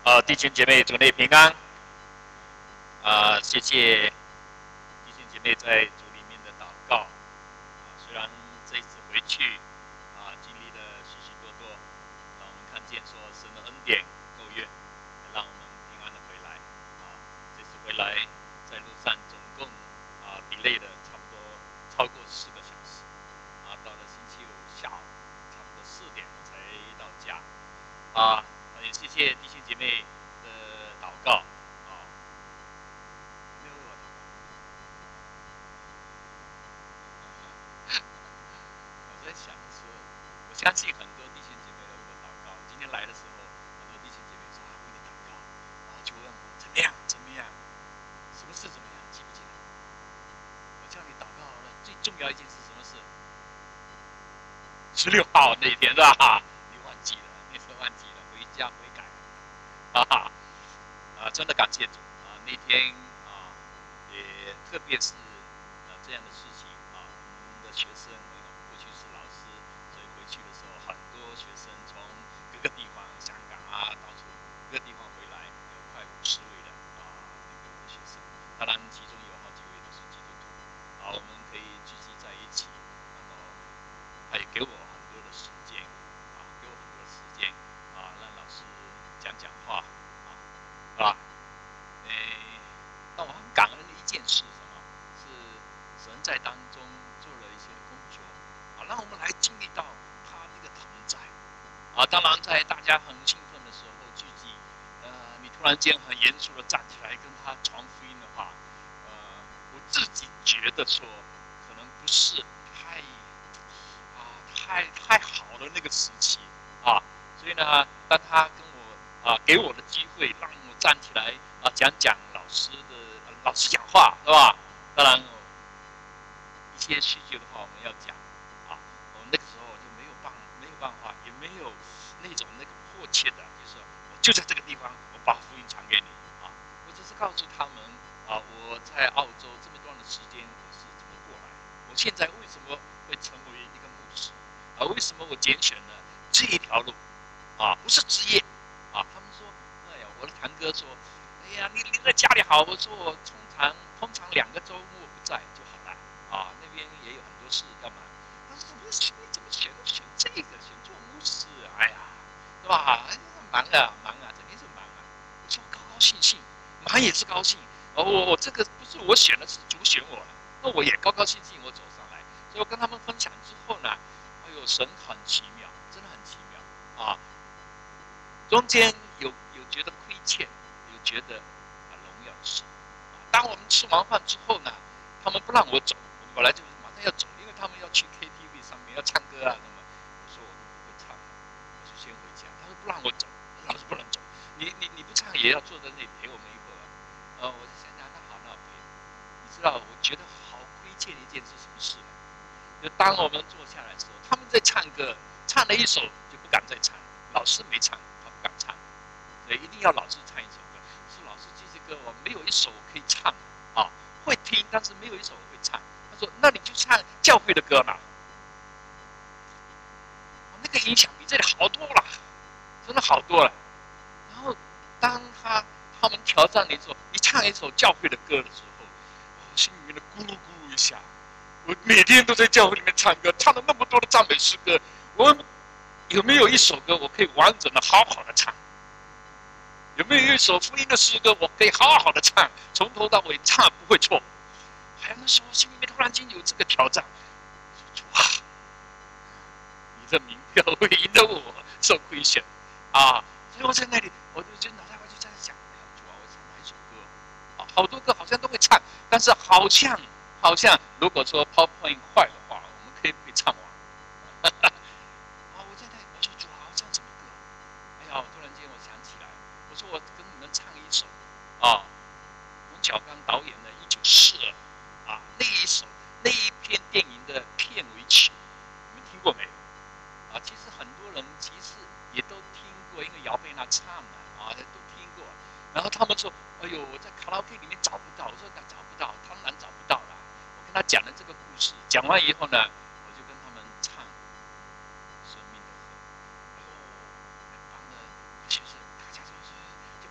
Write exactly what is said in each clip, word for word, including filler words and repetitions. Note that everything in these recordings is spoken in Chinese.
呃，弟兄姐妹，主内平安。啊、呃，谢谢弟兄姐妹在主里面的祷告。啊、呃，虽然这一次回去啊、呃，经历了许许多多，让我们看见说神的恩典够用，让我们平安的回来。啊、呃，这次回来在路上总共啊、呃、delay 了差不多超过四个小时。啊、呃，到了星期五下午差不多四点我才到家。啊、呃，也谢谢弟兄姐妹的祷告。我在想说，我相信很多弟兄姐妹为我祷告。今天来的时候，很多弟兄姐妹说啊，为你祷告，然后就问我怎么样，怎么样，什么事怎么样，记不记得？我叫你祷告了，最重要一件事什么事？十六号那天是吧？你忘记了，那时候忘记了，回家悔改了，哈哈，啊，真的感谢主啊！那天啊，也特别是啊这样的事情啊，我们的学生，因为我们过去是老师，所以回去的时候，很多学生从各个地方，香港啊，到处各个地方回来，有快五十位的啊那个学生，当然其中有好几位都是基督徒，啊，我们可以聚集在一起，那么他也给我很多的时间，啊，给我很多的时间，啊，让老师讲讲话，啊，啊，诶，那我很感恩的一件事是什么？是神在当中做了一些工作，啊，让我们来经历到他那个同在，啊，当然在大家很兴奋的时候聚集，呃，你突然间很严肃的站起来跟他传福音的话，呃，我自己觉得说可能不是太啊太太好的那个时期啊，所以呢，当他跟我啊给我的机会让我站起来啊讲讲老师的老师讲话是吧？当然一些需求的话我们要讲啊，我那个时候就没有办没有办法，也没有那种那个迫切的，就是我就在这个地方，我把福音传给你啊，我只是告诉他们啊，我在澳洲这么段的时间我是怎么过来，我现在为什么会成为一个牧师啊？为什么我拣选了这一条路啊？不是职业啊？他们说，哎呀，我的堂哥说，哎呀，你留在家里好。我说我通常通常两个周末不在就好了啊，那边也有很多事要忙。他说怎么选？你怎么选？选这个，选做牧师？哎呀，是吧？哎，忙啊忙啊，肯定是忙啊。我说高高兴兴，忙也是高兴。哦，我我这个不是我选的，是主选我的，那我也高高兴兴我走上来。所以我跟他们分享之后呢，哎呦，神很奇妙，真的很奇妙啊！中间有有觉得亏欠，有觉得啊荣耀神。啊，当我们吃完饭之后呢，他们不让我走，我本来就马上要走，因为他们要去 K T V 上面要唱歌啊什么。我说我不会唱，我就先回家。他说不让我走，老师不能走，你你你不唱也要坐在那里陪我们一会儿。呃，我就想想，那好，那我陪。你知道，我觉得好亏欠的一件事，什么事呢？就当我们坐下来的时候，他们在唱歌，唱了一首就不敢再唱，老师没唱，他不敢唱，所以一定要老师唱一首歌。说老师这些歌我没有一首可以唱啊，会听，但是没有一首会唱。他说那你就唱教会的歌嘛，那个影响比这里好多了，真的好多了。然后当他他们挑战你说你唱一首教会的歌的时候，我心里面的咕噜咕噜一下。我每天都在教会里面唱歌，唱了那么多的赞美诗歌，我有没有一首歌我可以完整的好好的唱？有没有一首福音的诗歌我可以好好的唱，从头到尾唱不会错？还有那时候心里面突然间有这个挑战，哇，你的名票会赢得我受亏欠啊！所以我在那里，我就就脑袋瓜就在想，哎呀，主啊，我唱哪一首歌？啊，好多歌好像都会唱，但是好像。好像如果说 PowerPoint 坏的话，我们可以被唱完。啊，我在那，我说主啊，我唱什么歌？哎呀，突然间我想起来，我说我跟你们唱一首啊，冯小刚导演的《一九四二》啊，那一首那一篇电影的片尾曲，你们听过没有？啊，其实很多人其实也都听过，因为姚贝娜唱的啊，都听过。然后他们说，哎呦，我在卡拉 OK 里面找不到，我说那找不到，当然找不到了。他讲了这个故事，讲完以后呢，我就跟他们唱《生命的河》。哎呦，很棒的学生，大家就是就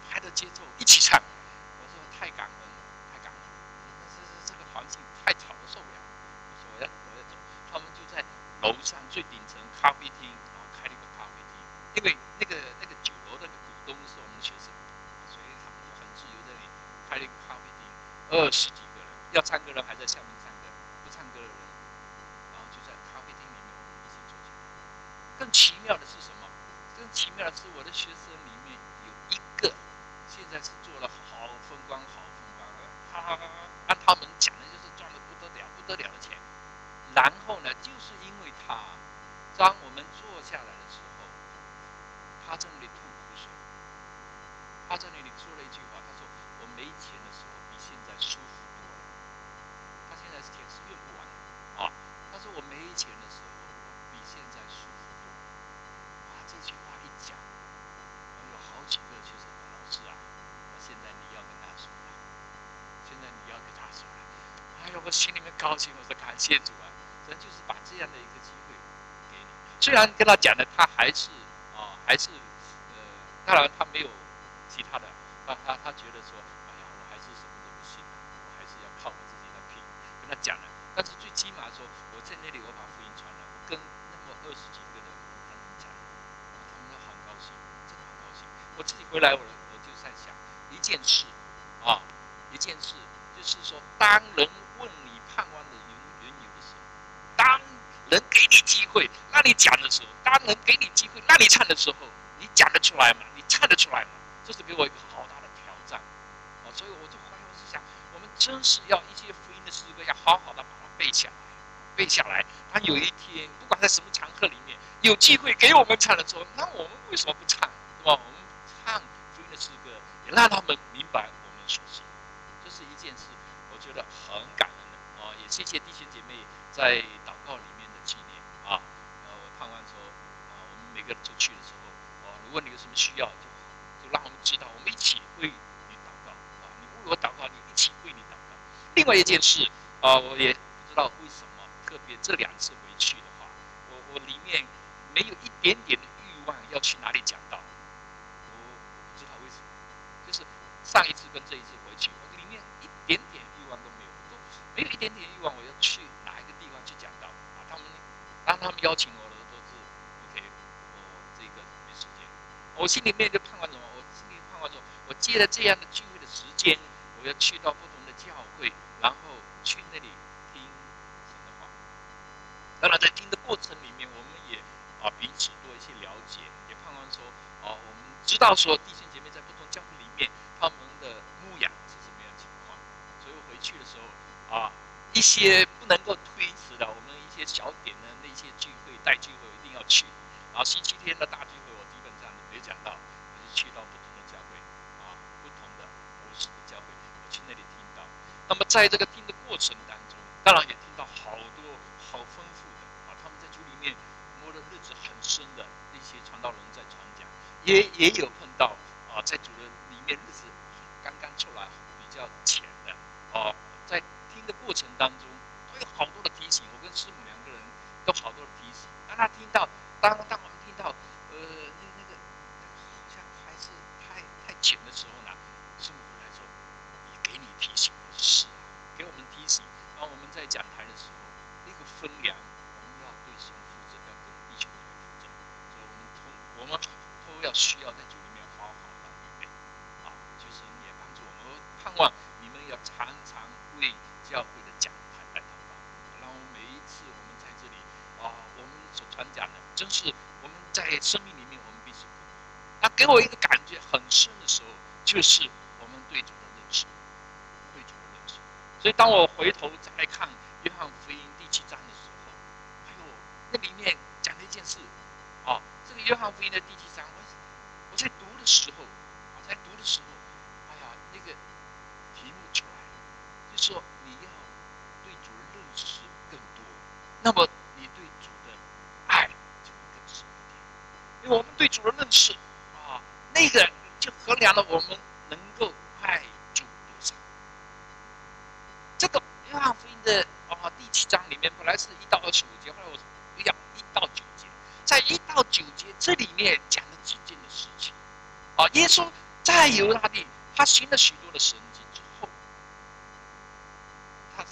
太吵了，受不了。我说我要我要走，他们就在楼上最顶层咖啡厅，然后开了一个咖啡厅，因为那个那个酒楼那个股东是我们的学生，所以他们就很自由在那里开了一个咖啡厅，二十几个人，要唱歌的人还在下面唱歌，不唱歌的人，然后就在咖啡厅里面我们一起坐下来。更奇妙的是什么？更奇妙的是我的学生里面有一个，现在是做了好风光，好风光了，他按他们讲的就是赚了不得了不得了的钱。然后呢，就是因为他，当我们坐下来的时候，他在那里吐苦水，他在那里说了一句话，他说：“我没钱的时候比现在舒服多了。”他现在钱是用不完的啊。他说：“我没钱的时候比现在舒服多了。”啊，这句话一讲，我有好几个学生老师啊，那现在你要跟他说了，现在你要跟他说了。哎呦，我心里面高兴，我说感谢主啊，神就是把这样的一个机会给你。虽然跟他讲的，他还是啊，还是呃，当然他没有其他的，他他他觉得说，哎呀，我还是什么都不信啊，我还是要靠我自己来拼。跟他讲了，但是最起码说，我在那里我把福音传了，我跟那么二十几个人跟他们讲，他们都很高兴，真的很高兴。我自己回来，我我就在想一件事啊，一件事就是说，当人问你盼望的缘缘由的时候，当人给你机会让你讲的时候，当人给你机会让你唱的时候，你讲得出来吗？你唱得出来吗？这是给我一个好大的挑战啊！所以我就后来我是想，我们真是要一些福音的诗歌，要好好的把它背下来，背下来。当有一天，不管在什么场合里面，有机会给我们唱的时候，那我们为什么不唱？对吧？我们唱福音的诗歌，也让他们明白我们所信。这是一件事，我觉得很感恩的啊！也谢谢弟兄姐妹在祷告里面的纪念啊！呃，我盼望说啊，我们每个人出去的时候，啊，如果你有什么需要，就就让我们知道，我们一起为你祷告啊！你为我祷告，你一起为你祷告。另外一件事啊，我也不知道为什么，特别这两次回去的话，我我里面没有一点点的欲望要去哪里讲道，我不知道为什么，就是上一次跟这一次回去，我里面一点点欲望都没有，都没有一点点欲望我要去哪一个地方去讲道啊！他们当他们邀请我的都是 OK， 我这个没时间，我心里面就盼望什么？我心里盼望说，我借了这样的聚会的时间，我要去到不同的教会，然后去那里听神的话。当然，在听的过程里面，我们也啊彼此多一些了解，也盼望说，啊，我们知道说弟兄姐妹在不同教会里面，他们的牧养是什么样的情况。所以我回去的时候啊，一些不能够推迟的，我们一些小点的那些聚会、带聚会，我一定要去。然后星期天的大聚会，我基本上没讲到，我就去到不同的教会啊，不同的模式的教会，我去那里听到。那么在这个听的过程当中，当然也听到好多好丰富的啊，他们在主里面摸的日子很深的那些传道人在传讲，也也有碰到啊，在主的里面日子刚刚出来比较浅的啊，在听的过程当中都有好多的提醒。我跟师母两个人都好多的提醒，当他听到，当当我们听到呃那那个好像还是太太浅的时候呢，师母来说也给你提醒，是啊，给我们提醒。然后我们在讲台的时候，那个分量，我们要对神负责，要跟弟兄姐妹负责，所以我们通我们都要需要在主里面好好的预备啊，就是也帮助我们，盼望你们要常常为教会的讲台来祷告。然后每一次我们在这里啊，我们所传讲的，真是我们在生命里面我们彼此鼓励。那给我一个感觉很深的时候，就是我们对主的认识，对主的认识。所以当我回头再来看约翰福音第七章的时候，哎呦，那里面讲了一件事啊，这个约翰福音的第七章，我我在读的时候，我在读的时候，哎呀，那个题目出来了，就说你要对主的认识更多，那么你对主的爱就会更深一点。因为我们对主的认识啊，那个就衡量了我们能够爱主多少。这个约翰福音的啊第七章里面本来是一到二十五节，后来我不要一到九节，在一到九节这里面讲了几件的事情啊。耶稣在犹大地，他行了许多的神迹之后，他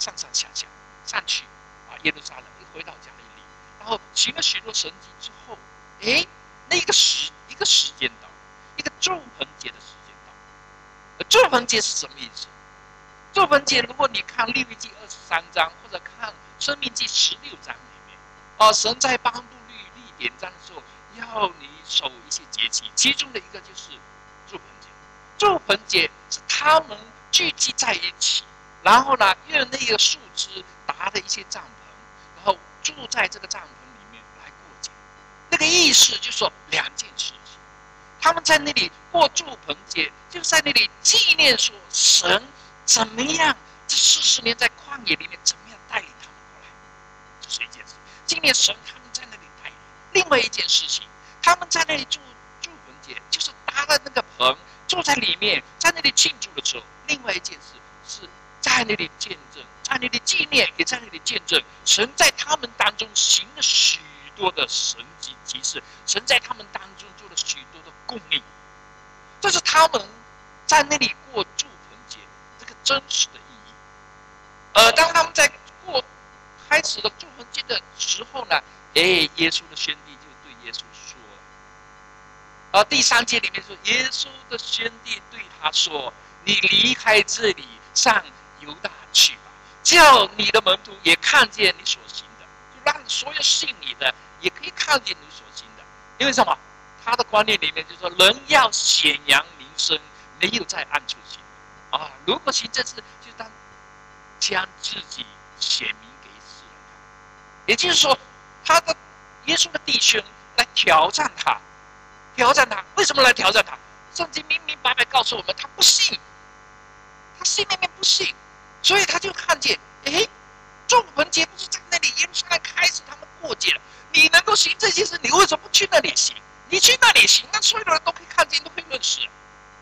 上上下下上去啊耶路撒冷，又回到加利利，然后行了许多神迹之后，哎，那个时一个时间到，一个祝棚节的时间到。祝棚节是什么意思？祝棚节，如果你看利未记二十三章，或者看申命记十六章里面，哦，神在颁布律例典章的时候，要你守一些节期，其中的一个就是祝棚节。祝棚节是他们聚集在一起，然后呢，用那个树枝搭的一些帐篷，然后住在这个帐篷里面来过节。那个意思就是说两件事情，他们在那里过祝棚节，就在那里纪念说神怎么样这四十年在旷野里面怎么样带领他们过来，这是一件事。纪念神他们在那里带领。另外一件事情，他们在那里住祝棚节，就是搭了那个棚，住在里面，在那里庆祝的时候。另外一件事是在那里见证，在那里纪念，也在那里见证神在他们当中行了许多的神迹奇事，神在他们当中做了许多的供应。这是他们在那里过祝棚节这个真实的意义。呃，当他们在过开始了祝棚节的时候呢，哎，耶稣的宣弟就对耶稣说，而第三节里面说，耶稣的宣弟对他说：“你离开这里，上犹大去吧，叫你的门徒也看见你所行的，就让所有信你的也可以看见你所行的。因为什么？他的观念里面就是说，人要显扬名声，没有在暗处行啊。如果行这事，就当将自己显明给世人看。也就是说，他的耶稣的弟兄来挑战他，挑战他，为什么来挑战他？圣经明明白白告诉我们，他不信，他心里面不信，所以他就看见，哎，祝棚节不是在那里耶路撒冷开始他们过节了，你能够行这些事，你为什么不去那里行？你去那里行，那所有的人都可以看见，都可以认识。这个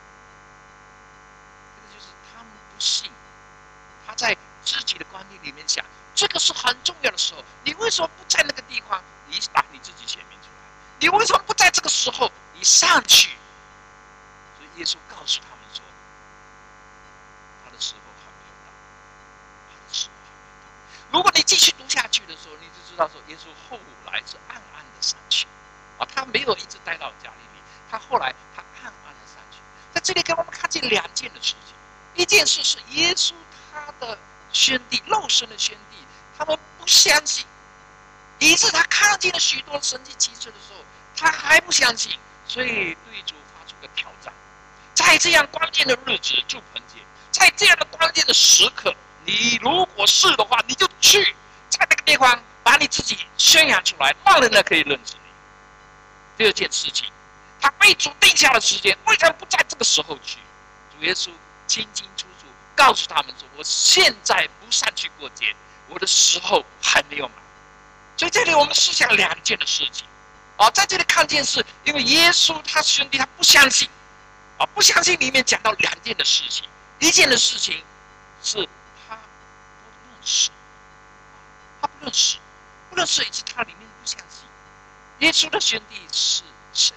就是他们不信，他在自己的观念里面想，这个是很重要的时候，你为什么不在那个地方，你把你自己显明出来？你为什么不在这个时候，你上去？所以耶稣告诉他们说，他的时候还没有到，他的时候还没有到。如果你继续读下去的时候，你就知道说，耶稣后来是暗暗的上去。啊，他没有一直待到加利利，他后来他暗暗的上去。在这里给我们看见两件的事情，一件事是耶稣他的宣弟，肉身的宣弟，他们不相信，以致他看见了许多神迹奇事的时候，他还不相信，所以对主发出个挑战。在这样关键的日子，祝棚节，在这样的关键的时刻，你如果是的话，你就去在那个地方把你自己宣扬出来，让人呢可以认识你。第二件事情，他为主定下的时间，为什么不在这个时候去？主耶稣清清楚楚告诉他们说：“我现在不上去过节，我的时候还没有满。”所以这里我们思想两件的事情啊，在这里看见是因为耶稣他兄弟他不相信啊，不相信里面讲到两件的事情，一件的事情是他不认识，他不认识，不认识以致他里面不相信。耶稣的兄弟是谁？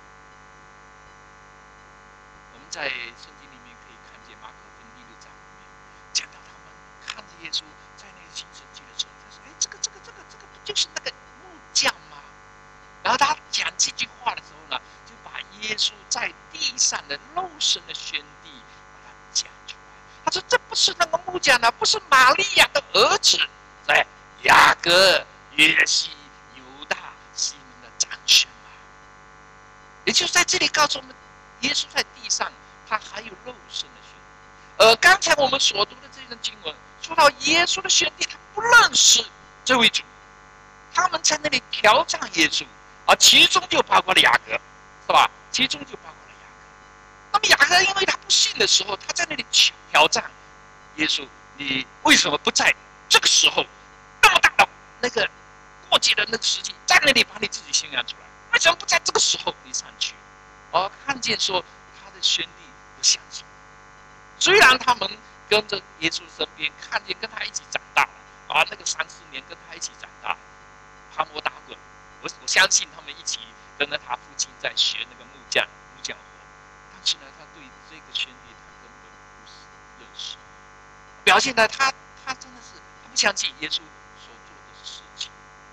我们在圣经里面可以看见马可福音第六章里面讲到他们看着耶稣在那个行神迹的时候，他说：“哎，这个、这个、这个、这个不就是那个木匠吗？”然后他讲这句话的时候呢，就把耶稣在地上的肉身的宣弟把他讲出来。他说：“这不是那个木匠呢，不是玛利亚的儿子，在雅各、约西、犹大、西门的长兄嘛。”也就是在这里告诉我们，耶稣在地上他还有肉身的宣弟。而刚才我们所读的这段经文说到耶稣的宣弟，他不认识这位主，他们在那里挑战耶稣，而其中就包括了雅各，是吧？其中就包括了雅各。那么雅各因为他不信的时候，他在那里挑战耶稣：“你为什么不在这个时候那么大的那个过节的那个时期，在那里把你自己宣扬出来？为什么不在这个时候你上去？”而看见说他的兄弟不相信，虽然他们跟着耶稣身边，看见跟他一起长大啊，那个三四年跟他一起长大，爬摸打滚，我我相信他们一起跟着他父亲在学那个木匠木匠活，但是呢，他对这个兄弟他根本不是认识，表现的他他真的是相信耶稣所做的事情？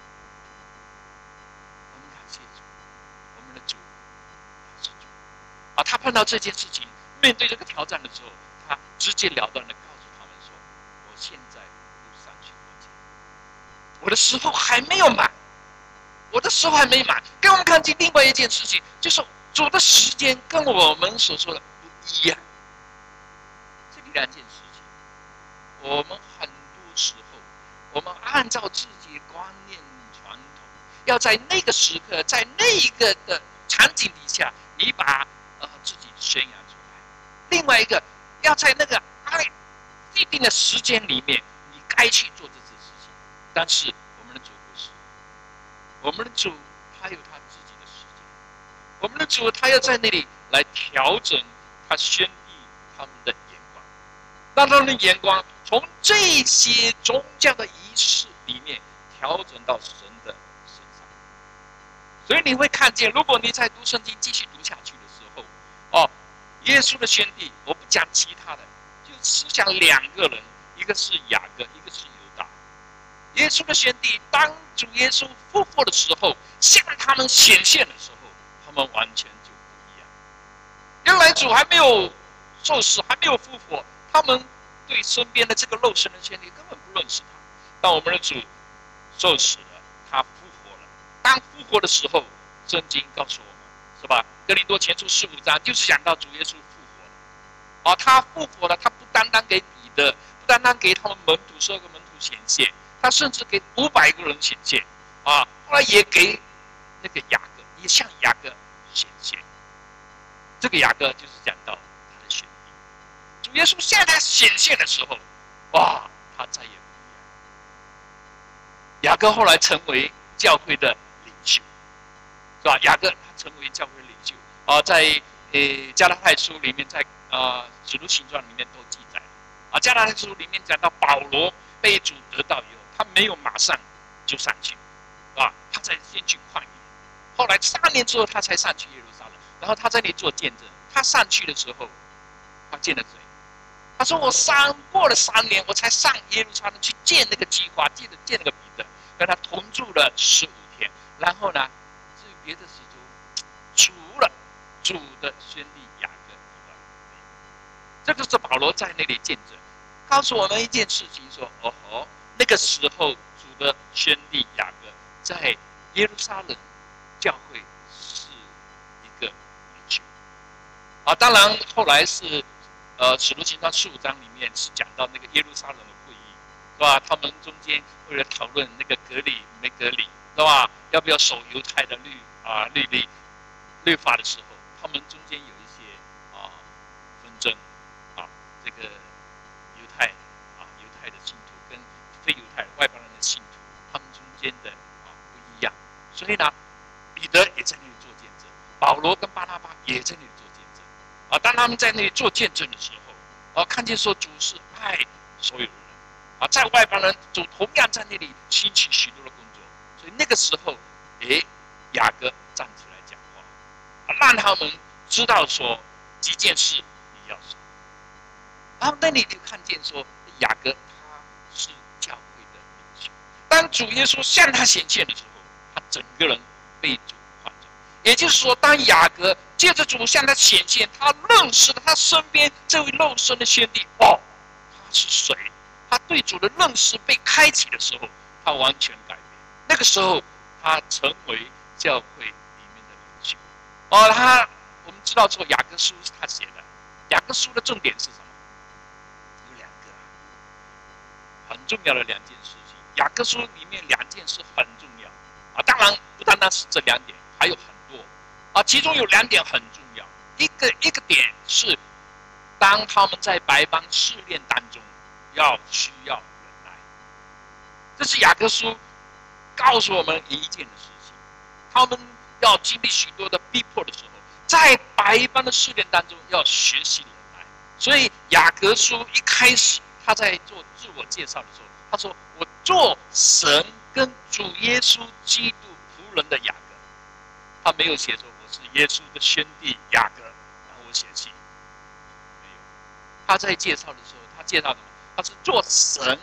我们感谢主，我们的主他是主啊！他碰到这件事情，面对这个挑战的时候，他直截了当的告诉他们说：“我现在不上去我家，我的时候还没有满，我的时候还没满。”给我们看见另外一件事情，就是主的时间跟我们所说的不一样。这两件事情，我们很多时候，我们按照自己的观念传统，要在那个时刻，在那一个的场景底下，你把呃自己宣扬出来；另外一个，要在那个按既定的时间里面，你该去做这件事情。但是我们的主不是，我们的主他有他自己的时间，我们的主他要在那里来调整他宣递他们的眼光，让他们的眼光从这些宗教的仪式里面调整到神的身上。所以你会看见，如果你在读圣经继续读下去的时候，哦，耶稣的宣递，我不讲其他的，就只讲两个人，一个是雅各，一个是犹大。耶稣的宣递，当主耶稣复活的时候，向他们显现的时候，他们完全就不一样。原来主还没有受死，还没有复活，他们对身边的这个肉身的宣递根本不认识他。当我们的主受死了，他复活了。当复活的时候，圣经告诉我们，是吧？哥林多前书十五章就是讲到主耶稣复活了。啊，他复活了，他不单单给彼得，不单单给他们门徒十二个门徒显现，他甚至给五百个人显现。啊，后来也给那个雅各，也向雅各显现。这个雅各就是讲到他的宣递。主耶稣向他显现的时候，哇，他再也不一样。雅各后来成为教会的领袖，是吧？雅各他成为教会领袖啊，在呃加拉太书里面，在啊使徒行传里面都记载了啊。加拉太书里面讲到保罗被主得到以后，他没有马上就上去，啊，他才先去旷野，后来三年之后他才上去耶路撒冷，然后他在那里做见证。他上去的时候，他见了谁？他说：“我三过了三年，我才上耶路撒冷去见那个基法，见了见那个彼得，跟他同住了十五天。然后呢，至于别的使徒，除了主的宣递雅各以外，这个是保罗在那里见证，告诉我们一件事情：说，哦吼，那个时候主的宣递雅各在耶路撒冷教会是一个领袖啊。当然后来是。”呃，使徒行传十五章里面是讲到那个耶路撒冷的会议，是吧？他们中间为了讨论那个隔离没隔离，是吧？要不要守犹太的律啊律例律法的时候，他们中间有一些啊纷争啊，这个犹太啊犹太的信徒跟非犹太外邦人的信徒，他们中间的啊不一样，所以呢，彼得也在那里做见证，保罗跟巴拿巴也在那里做见证。啊，当他们在那里做见证的时候，啊，看见说主是爱所有的人，啊，在外邦人主同样在那里兴起许多的工作，所以那个时候，诶，雅各站起来讲话，啊，让他们知道说几件事你要说。然后那里就看见说雅各他是教会的领袖，当主耶稣向他显现的时候，他整个人被主换走。也就是说，当雅各借着主向他显现，他认识了他身边这位肉身的先帝，哦，他是谁？他对主的认识被开启的时候，他完全改变。那个时候，他成为教会里面的领袖。哦，他我们知道说雅各书是他写的，雅各书的重点是什么？有两个、啊、很重要的两件事情。雅各书里面两件事很重要啊，当然不单单是这两点，还有很多。啊，其中有两点很重要，一个一个点是，当他们在百般试炼当中，要需要忍耐。这是雅各书告诉我们一件的事情，他们要经历许多的逼迫的时候，在百般的试炼当中要学习忍耐。所以雅各书一开始他在做自我介绍的时候，他说：“我做神跟主耶稣基督仆人的雅各。”他没有写说我是耶稣的宣弟雅各，然后我写信，没有。他在介绍的时候，他介绍什么？他是做神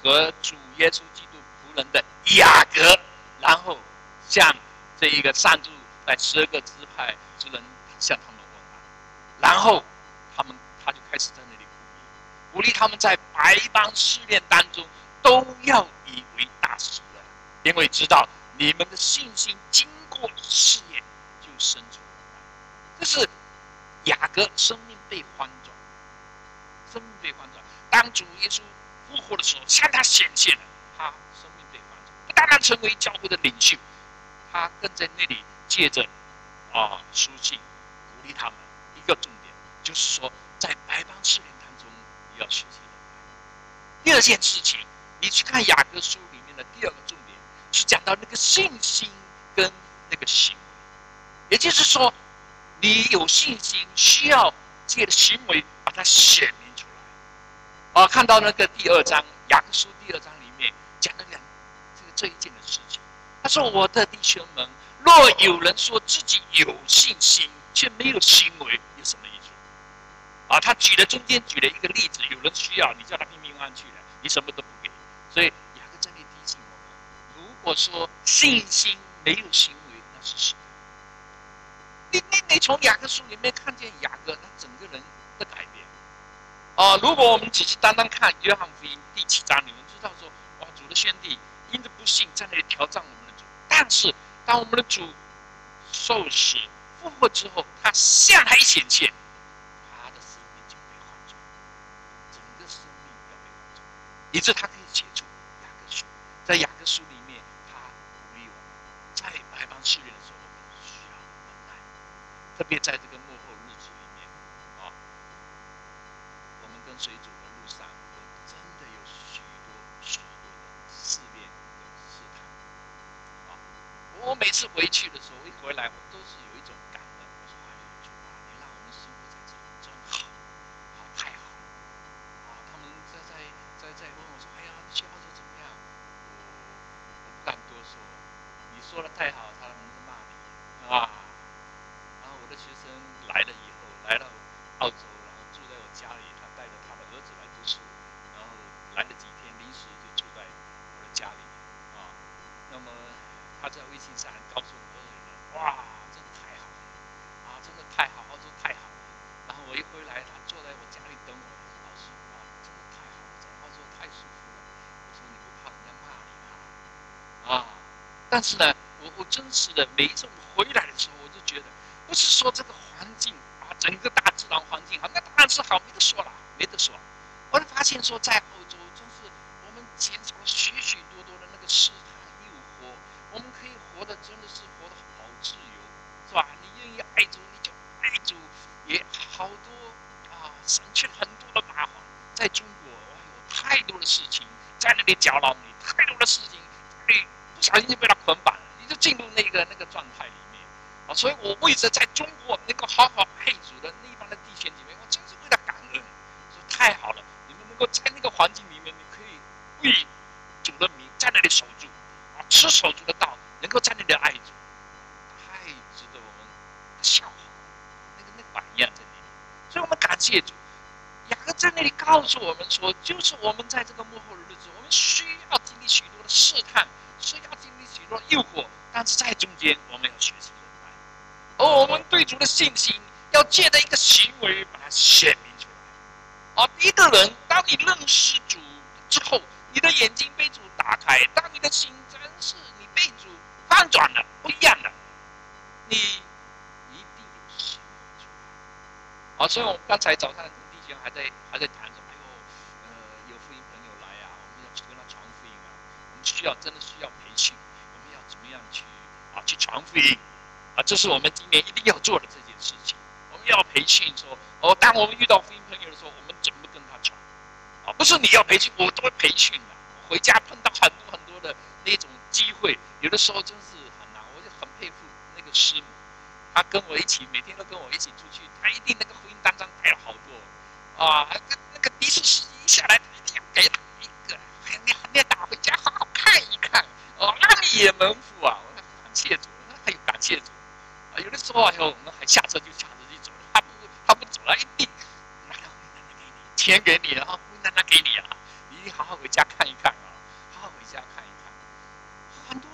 和主耶稣基督仆人的雅各，然后向这一个上主在十二个支派之人向他们问安，然后他们他就开始在那里鼓励，鼓励他们在百般试炼当中都要以为大喜乐，因为知道你们的信心经过试验就生出来。这是雅各生命被翻转，生命被翻转。当主耶稣复活的时候，向他显现了，他生命被翻转，不单单成为教会的领袖，他更在那里借着啊书信鼓励他们。一个重点就是说，在百般试炼当中，你要学习忍耐。第二件事情，你去看雅各书里面的第二个重点，是讲到那个信心跟那个行为，也就是说，你有信心，需要借着行为把它显明出来。啊，看到那个第二章，雅各书第二章里面讲了两这个这一件的事情。他说：“我的弟兄们，若有人说自己有信心，却没有行为，有什么益处？”啊，他举了中间举了一个例子，有人需要你叫他拼命安去了，你什么都不给。所以雅各在那里提醒我们：如果说信心没有行为，那是什么？你你你从雅各书里面看见雅各他整个人的改变。啊，如果我们只是单单看约翰福音第七章，你们知道说，哇，主的宣帝因着不信在那里挑战我们的主，但是当我们的主受死复活之后，他向他一显现，他的生命就被换转，整个生命要被换转，以致他可以写出雅各书。在雅各书里面，他鼓励我们，在百般试炼的时候，我们需要忍耐，特别在这个末后日子里面，啊，我们跟随主的路上，真的有许多许多的试炼跟试探。啊，我每次回去的时候，一回来我都是有一种感恩，我说：“哎呦，主啊，你让我们生活在这里真好，好太好了。”啊，他们在在在在问我说：“哎呀，你去澳洲怎么样？”我我不敢多说，你说的太好，他们骂你啊。然后我的学生来了以后，来到澳洲，然后住在我家里，他带着他的儿子来读书，然后来了几天，临时就住在我的家里啊。那么他在微信上告诉我儿子：“哇，真的太好了啊，真的太好，澳洲太好了。”然后我一回来，他坐在我家里等我，老师啊，真的太好了，在澳洲太舒服了。我说：“你不怕人家骂你吗？”啊，但是呢，我我真实的每一次我回来的时候，我就觉得，不是说这个环境啊，整个大自然环境啊，那当然是好，没得说了，没得说。我就发现说，在澳洲真是我们减少了许许多多的那个试探诱惑，我们可以活得真的是活得好自由，是吧？你愿意爱主，你就爱主，也好多啊，省去了很多的麻烦。在中国，哎呦，太多的事情在那里搅扰你，太多的事情，你不小心就被他捆绑了，你就进入那个那个状态里面啊。所以我为着在中国能够好好爱主的那一帮的弟兄姐妹，我真是为了感恩，说太好了，你们能够在那个环境里面，你可以为主的名在那里守住啊，持守主的道，能够在那里爱主，太值得我们效法，那个那个榜样在那里。所以我们感谢主。雅各在那里告诉我们说，就是我们在这个幕后的日子，我们需要经历许多的试探，需要经历许多的诱惑，但是在中间我们要学习忍耐，而我们对主的信心要借着一个行为把它显明出来。啊，一个人，当你认识主之后，你的眼睛被主打开，当你的心真是你被主翻转了，不一样了，你一定有行为出来。好，所以我们刚才早上。还在还在谈说，哎呦，呃，有福音朋友来啊，我们要去跟他传福音啊，我们需要真的需要培训，我们要怎么样去啊去传福音啊，这是我们今年一定要做的这件事情。我们要培训说，哦，当我们遇到福音朋友的时候，我们怎么跟他传啊？不是你要培训，我都会培训的。回家碰到很多很多的那种机会，有的时候真是很难，我就很佩服那个师母，她跟我一起，每天都跟我一起出去，她一定那个福音单张带了好多。啊，那个的士司机一下来，他一定要给他一个，哎，你你打回家好好看一看，哦，那你也蒙福啊！我说感谢主，还有感谢主啊！有的时候啊，我们还下车就下车就走了，他不他不走了，一定拿到回单单给你，钱给你，然后回单单给你啊，你一定好好回家看一看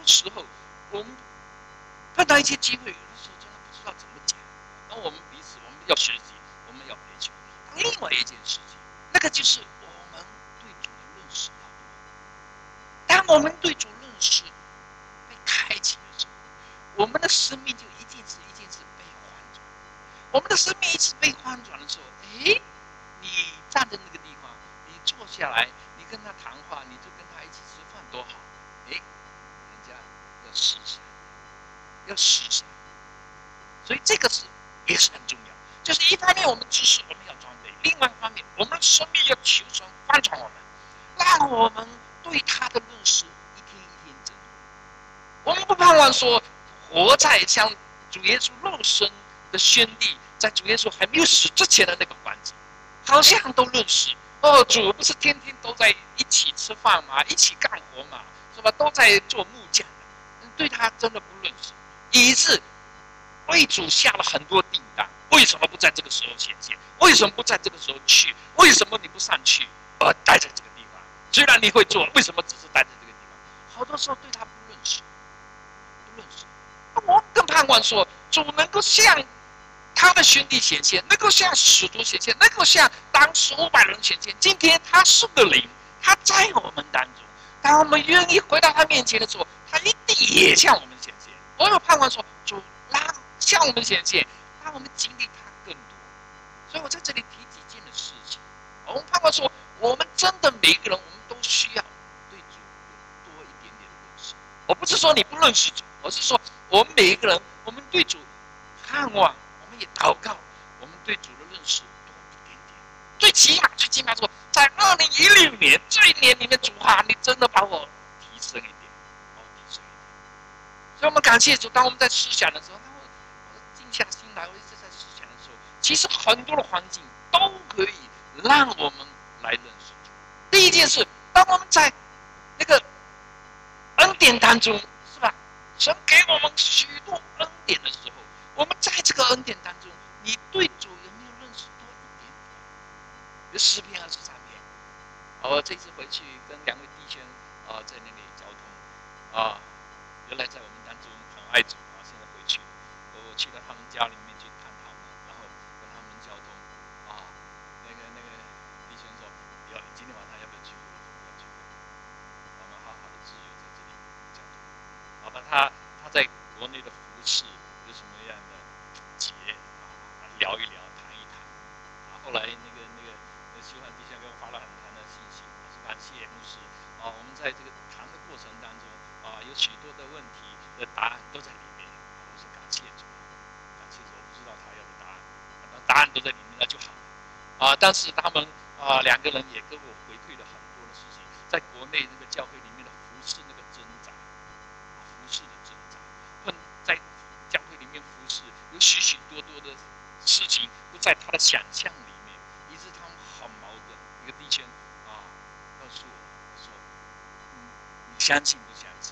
时候我们碰到一些机会，有的时候真的不知道怎么讲。那我们彼此我们要学习，我们要陪求。另外一件事情，那个就是我们对主的认识要多。当我们对主认识被开启的时候，我们的生命就一件事一件事被翻转。我们的生命一直被翻转的时候，哎，你站在那个地方，你坐下来，你跟他谈话，你就跟他一起吃饭，多好！哎，人家要思想，要思想，所以这个是也是很重要。就是一方面我们知识我们要装备，另外一方面我们生命要求神翻转我们，让我们对他的认识一天一天增多。我们不盼望说活在像主耶稣肉身的宣帝，在主耶稣还没有死之前的那个环境，好像都认识哦，主不是天天都在一起吃饭嘛，一起干活嘛，是吧？都在做木匠的，对他真的不认识，以致为主下了很多订单。为什么不在这个时候显现？为什么不在这个时候去？为什么你不上去，而待在这个地方？虽然你会做，为什么只是待在这个地方？好多时候对他不认识，不认识。我更盼望说，主能够向他的兄弟显现，能够向使徒显现，能够向当时五百人显现。今天他是个灵，他在我们当中。当我们愿意回到他面前的时候，他一定也向我们显现。我有盼望说，主让向我们显现，让我们经历他更多。所以我在这里提几件的事情。我们盼望说，我们真的每一个人，我们都需要对主有多一点点的认识。我不是说你不认识主，而是说我们每一个人，我们对主盼望，我们也祷告，我们对主的认识多一点点。最起码，最起码说，在二零一六年这一年里面，主啊，你真的把我提升一点，把我提升一点。所以我们感谢主。当我们在思想的时候，当我静下心来，我一直在思想的时候，其实很多的环境都可以让我们来认识主。第一件事，当我们在那个恩典当中，是吧？神给我们许多恩典的时候，我们在这个恩典当中，你对主有没有认识多一点点？有诗篇二十三篇，我这次回去跟两位弟兄啊、呃、在那里交通啊，原来在我们当中很爱主啊，现在回去，我去到他们家里面去看他们，然后跟他们交通啊，那个那个弟兄说，要你今天晚上要不要聚会？我说不要聚会，我们好好的自由在这里交通。好吧，他他在国内的服饰有什么样的节啊，聊一聊，谈一谈。啊，后来那个那个那修汉弟兄给我发了很长的信息，我说感谢牧师啊，我们在这个谈的过程当中啊，有许多的问题的答案都在里面。我说感谢主，感谢主，我不知道他要的答案，答案都在里面，那就好了。啊，但是他们啊两个人也跟我回馈了很多的事情，在国内这个教会里面的服侍那个挣扎，服侍的挣扎，混在教会里面服侍，有许许多多的事情不在他的想象里面，以致他们很矛盾。一个弟兄啊告诉我说，嗯，你相信不相信？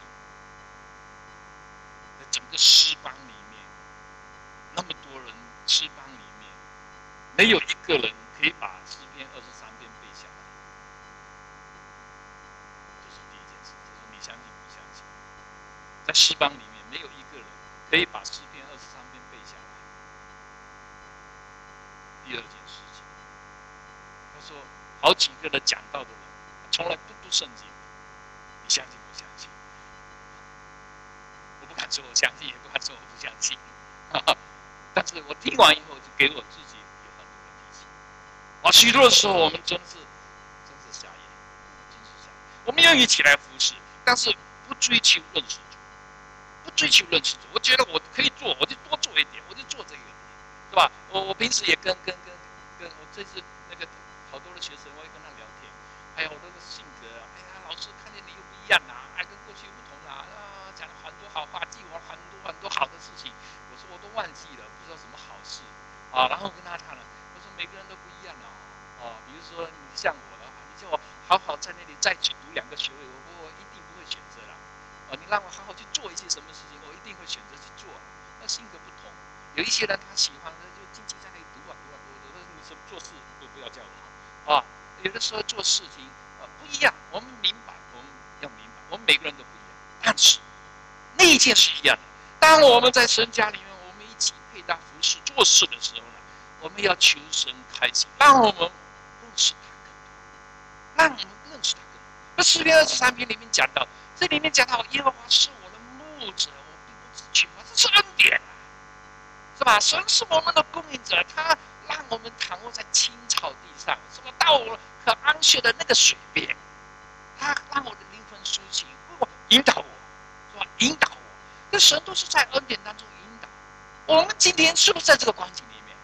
在整个诗班里面，那么多人，诗班里面没有一个人可以把诗篇二十三篇背下来。这是第一件事，就是你相信不相信？在诗班里面没有一个人可以把诗篇二十三篇背下来。第二件事情，他说好几个的讲道的人从来不读圣经，你相信不相信？我不敢说我相信，也不敢说我不相信。但是我听完以后，就给我自己有很多的提醒。啊，许多的时候我们真是真是瞎眼，真是瞎眼。我们愿意起来服侍，但是不追求认识主，不追求认识主。我觉得我可以做，我就多做一点，我就做这个，是吧？我我平时也跟跟跟跟我这次那个好多的学生，我也跟他聊天。哎呀，我这个性格，哎呀，老师看见你又不一样啦，哎，跟过去不同啦，啊，讲了很多好话，记我很多很多好的事情。我说我都忘记了，不知道什么好事啊。然后跟他谈了，我说每个人都不一样啊。啊，比如说你像我的话，你叫我好好在那里再去读两个学位，我我一定不会选择啦。啊，你让我好好去做一些什么事情，我一定会选择去做。那性格不同，有一些人他喜欢的就静静在那里读啊读啊读啊读，你什么做事都不要叫我啊。有的时候做事情啊不一样，我们明白，我们要明白，我们每个人都不一样。但是切是一样的。当我们在神家里面，我们一起配搭服侍做事的时候呢，我们要求神开启，让我们认识他更多，让我们认识他更多。那诗篇二十三篇里面讲到，这里面讲到耶和华是我的牧者，我并不知缺乏，这是恩典啊，是吧？神是我们的供应者，他让我们躺卧在青草地上，是吧？到我可安歇的那个水边，他让我的灵魂苏醒，引导我，是吧？引导我，这神都是在恩典当中引导。我们今天是不是在这个光景里面？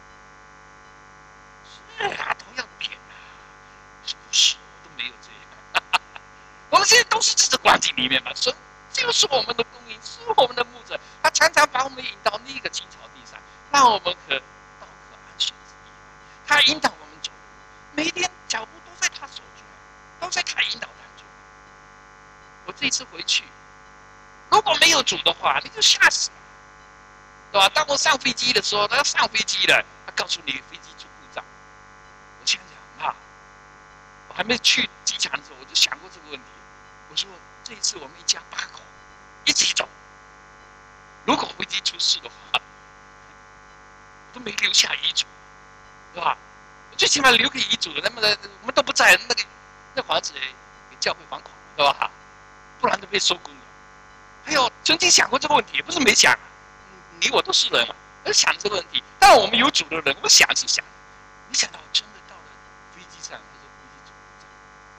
是啊，同样的天啊，是不是？我都没有这样。我们现在都是在这个光景里面嘛，神就是我们的供应，是我们的牧者，他常常把我们引到那个青草地上，让我们可到可安息之地。他引导我们走路，每一天脚步都在他手中，都在他引导当中。我这一次回去，如果没有主的话，你就吓死了，对吧？当我上飞机的时候，他要上飞机了，他告诉你飞机出故障。我想想啊，我还没去机场的时候，我就想过这个问题。我说这一次我们一家八口一起走，如果飞机出事的话，我都没留下遗嘱，对吧？我最起码留个遗嘱，那么的我们都不在，那个那房子给教会还款，对吧？不然都被收工了。还有曾经想过这个问题，也不是没想，你我都是人嘛，要想这个问题。但我们有主的人，我们想是想，没想到真的到了飞机上，他说飞机出故障，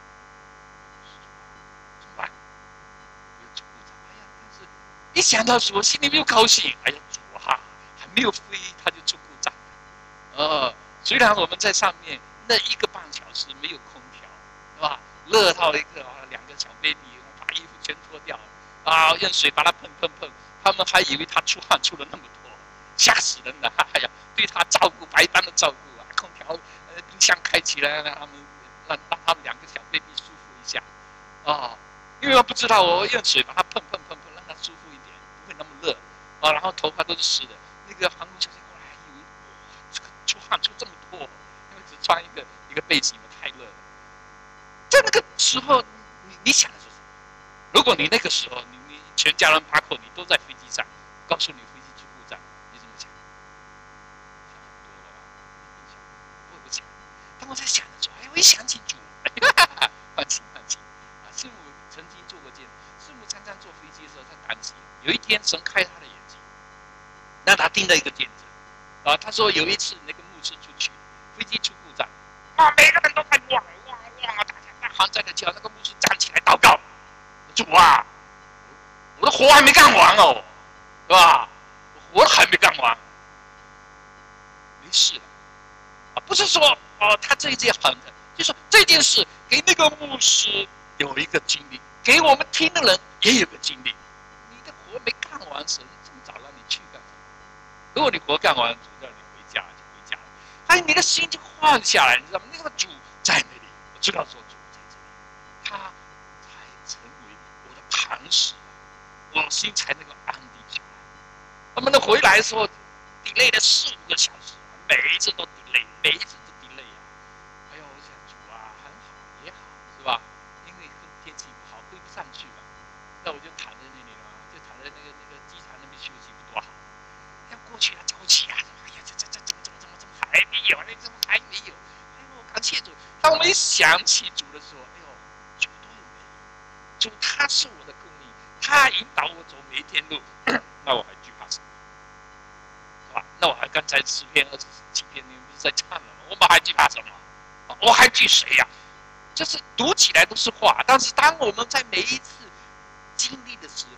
怎么办？有出故障，哎呀，但是一想到主，我心里没有高兴。哎呀，主啊，还没有飞他就出故障了。呃，虽然我们在上面那一个半小时没有空调，对吧？热到一个啊，两个小 baby， 把衣服全脱掉。啊！用水把它喷喷喷，他们还以为他出汗出了那么多，吓死人了！哎呀，对他照顾百般的照顾啊，空调、呃冰箱开起来，让他们让让他们两个小 baby 舒服一下啊！因为我不知道，我用水把它喷喷喷喷，让它舒服一点，不会那么热啊。然后头发都是湿的，那个航空小姐过来还以为哇，这个出汗出这么多，因为只穿一个一个背心嘛，太热了。在那个时候，你你想的是什么？如果你那个时候，你你全家人八口你都在飞机上，告诉你飞机出故障，你怎么想？想很多啊，我不想。当我在想的时候，哎，我一想起主，放心放心。啊，师母曾经做过见证，师母常常坐飞机的时候，她担心有一天神开她的眼睛，让她听到一个见证。啊，她说有一次那个牧师出去，飞机出故障，啊，每个人都在哇哇哇，大家大喊在那叫，那个牧师站起来祷告。主啊，我的活还没干完哦，是吧？活还没干完，没事了啊！不是说哦，他这一件很的，就说这件事给那个牧师有一个经历，给我们听的人也有个经历。你的活没干完，神这么早让你去干什么？如果你活干完，主让你回家就回家了，还有你的心就换下来，你知道吗？那个主在那里，我知道说主在这里，他。成为我的磐石，我心才能够安定下来。他们回来的时候 ，delay 了四五个小时，每一次都 delay， 每一次都 delay 啊！哎呦，我想主啊，很好也好，是吧？因为天气不好，飞不上去嘛。那我就躺在那里了，就躺在那个那个机场那边休息，不多好。要过去了，着急啊！哎呀，这这这怎么怎么怎么怎么还没有？那怎么还没有？哎呦，感谢主！当我们一想起主的时候，哎呦，主多有美意！主他是我的供应，他引导我走每一天路，那我还惧怕什么？是吧？那我还刚才诗篇二十七篇，你们不是在唱了吗？我们还惧怕什么？我还惧谁呀、啊？就是读起来都是话，但是当我们在每一次经历的时候，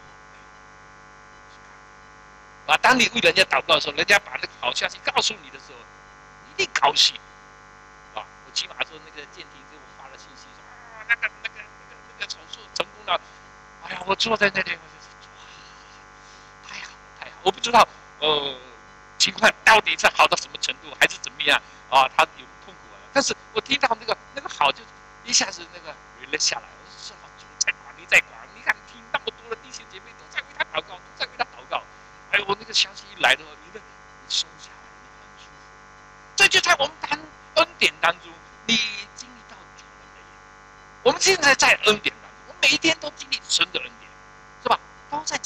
啊，当你为人家祷告的时候，人家把那个好消息告诉你的时候，你一定高兴。啊，我起码说那个建廷给我发了信息说啊，那个那个那个那个手术成功了。哎呀，我坐在那里，我就说哇，太好了，太好！我不知道呃情况到底是好到什么程度，还是怎么样啊？他有痛苦了，但是我听到那个那个好，就一下子那个人了下来。我说是啊，主在管，你在管，你看听那么多的弟兄姐妹都在为他祷告，都在为他祷告。哎呦，那个消息一来的话，你的你松下来，你很舒服。这就在我们当恩典当中，你经历到主的没有？我们现在在恩典当中，我每一天都经历神的恩典，是吧？都在经历的。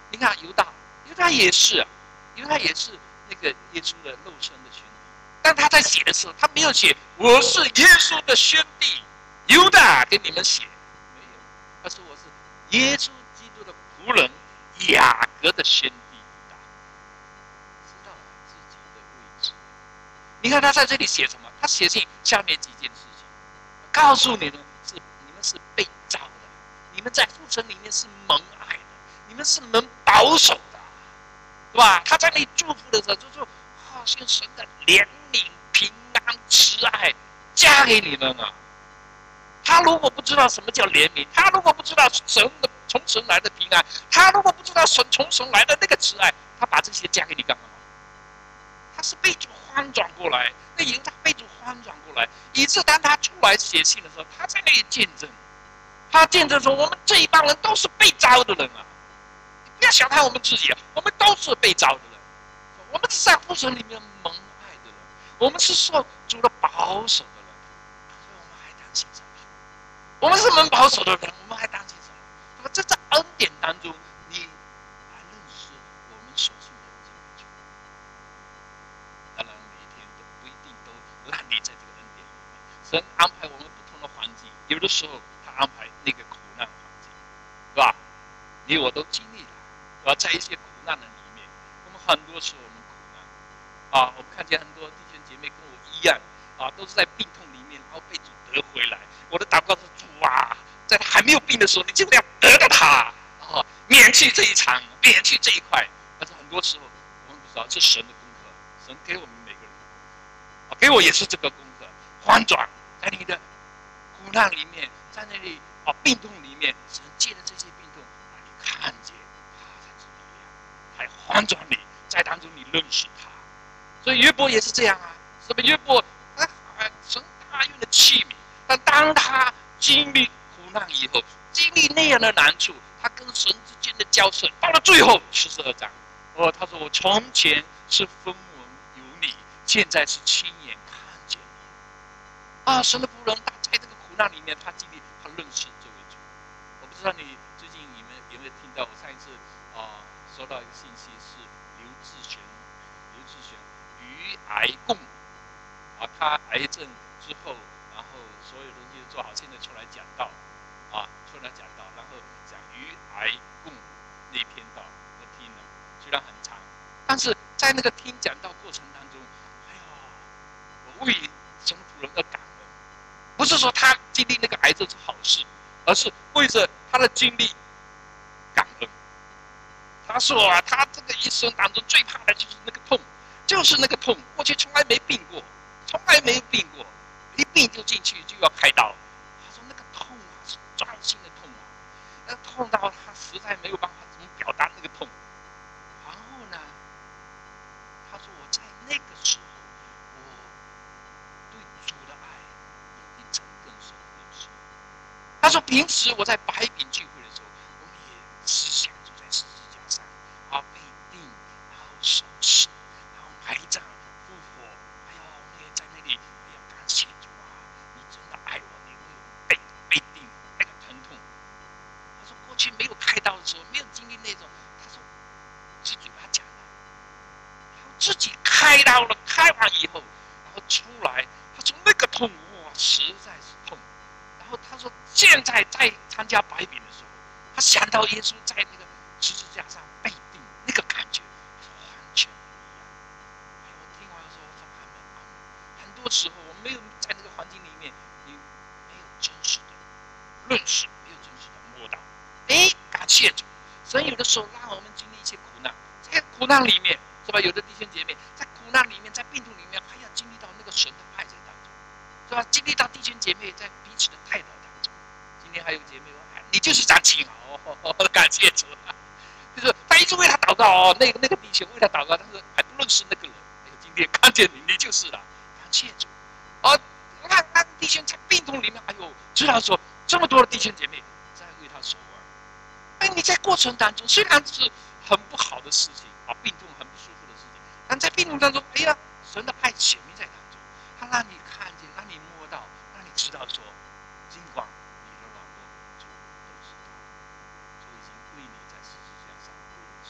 你看犹大，犹大也是啊，犹大也是那个耶稣的肉身的兄弟，但他在写的时候，他没有写我是耶稣的兄弟犹大给你们写，没有，他说我是耶稣基督的仆人雅各的兄弟犹大，知道自己的位置。你看他在这里写什么？他写信下面几件事情，告诉你们是你们是被召的，你们在父神里面是蒙爱的，你们是蒙保守的，对吧？他在那里祝福的时候，就说好像神的怜悯、平安、慈爱加给你们啊。他如果不知道什么叫怜悯，他如果不知道神的从神来的平安，他如果不知道神从神来的那个慈爱，他把这些加给你干嘛？他是被主翻转过来，那犹大被主翻转过来，以致当他出来写信的时候，他在那里见证，他见证说：我们这一帮人都是被召的人啊！你不要小看我们自己啊，我们都是被召的人，我们是在父神里面蒙爱的人，我们是受主的保守的人，所以我们还当心什么？我们是蒙保守的人，我们还当心什么？那么这在恩典当中，你来认识我们所信的这位主。当然，每一天都不一定都让你在这个恩典里面。神安排我们不同的环境，有的时候他安排那个苦难环境，是吧？你我都经历了，是吧？在一些苦难的里面，我们很多时候我们苦难啊，我们看见很多弟兄姐妹跟我一样啊，都是在病痛里面，然后被主得回来。我的祷告是主啊，在他还没有病的时候，你尽量得到他啊，免去这一场，免去这一块。但是很多时候我们不知道，是神的功课，神给我们每个人的功课啊，给我也是这个功课，翻转在你的苦难里面，在那里啊病痛里面，神借着这些病痛让你看见他才是力量，还翻转你，在当中你认识他。所以约伯也是这样啊，是不是？约伯啊，神大用的器皿。但当他经历苦难以后，经历那样的难处，他跟神之间的交涉，到了最后七十二章，哦，他说：“我从前是分文有你，现在是亲眼看见你。”啊，神的仆人，他在这个苦难里面，他经历，他认识这位主。我不知道你最近有没有有没有听到？我上一次啊收到一个信息是刘志全，刘志全与癌共啊，他癌症之后。然后所有东西都做好，现在出来讲道，啊，出来讲道，然后讲与癌共那篇道，我听了，虽然很长，但是在那个听讲道过程当中，哎呀，我为神的仆人而感恩，不是说他经历那个癌症是好事，而是为着他的经历感恩。他说啊，他这个一生当中最怕的就是那个痛，就是那个痛，过去从来没病过，从来没有病过。一病就进去就要开刀，他说那个痛啊是钻心的痛啊，那痛到他实在没有办法怎么表达那个痛。然后呢，他说我在那个时候，我对主的爱已经成更深的认识。他说平时我在白饼聚会的时候，我们也思想就在十字架上啊被钉，然后受死，然后埋葬复活，哎呀，我们也在那里，哎呀，感谢主。爱我，你会被被钉那个疼痛。他说过去没有开刀的时候，没有经历那种，他说是嘴巴讲的，然后自己开刀了，开完以后，然后出来，他说那个痛哇，实在是痛。然后他说现在在参加白饼的时候，他想到耶稣在那个十字架上被钉，那个感觉完全不一样。哎，我听完说，我说阿门阿门。很多时候我们没有在那个环境里面。真实的认识，没有真实的摸到。哎，感谢主，神有的时候让我们经历一些苦难，在苦难里面，是吧？有的弟兄姐妹在苦难里面，在病痛里面，还要经历到那个神的爱在当中，是吧？经历到弟兄姐妹在彼此的态度当中。今天还有姐妹说：“哎，你就是张青哦，感谢主。”就是他一直为他祷告哦，那个那个弟兄为他祷告，但是还不认识那个人。哎，今天看见你，你就是了，感谢主。哦。让让弟兄在病痛里面，哎呦，知道说这么多的弟兄姐妹在为他守望。哎，你在过程当中虽然是很不好的事情啊，病痛很不舒服的事情，但在病痛当中，哎呀，神的爱显明在当中，他让你看见，让你摸到，让你知道说，尽管你的软弱，主都知道，主已经为你在十字架上为了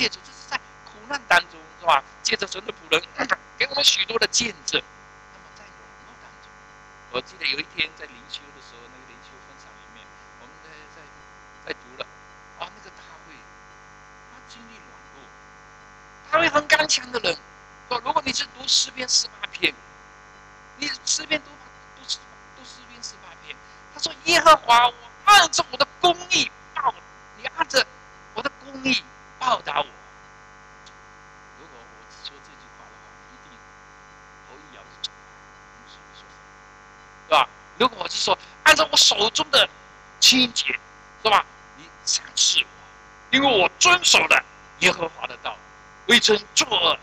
谢主，这是在苦难当中，是吧？借着神的仆人给我们许多的见证。那么在软弱当中，我记得有一天在灵修的时候，那个灵修分享里面，我们在在在读了啊，那个大卫，他经历软弱，大卫很刚强的人。说如果你是读诗篇十八篇，你诗篇读读读读诗篇十八篇，他说耶和华，我按照我的公义报，你按着我的公义报答我。如果我只说这句话的话，你一定头一摇就走了，牧师会说什么，是吧？如果我是说按照我手中的清洁，是吧？你赏赐我，因为我遵守了耶和华的道，未曾作恶。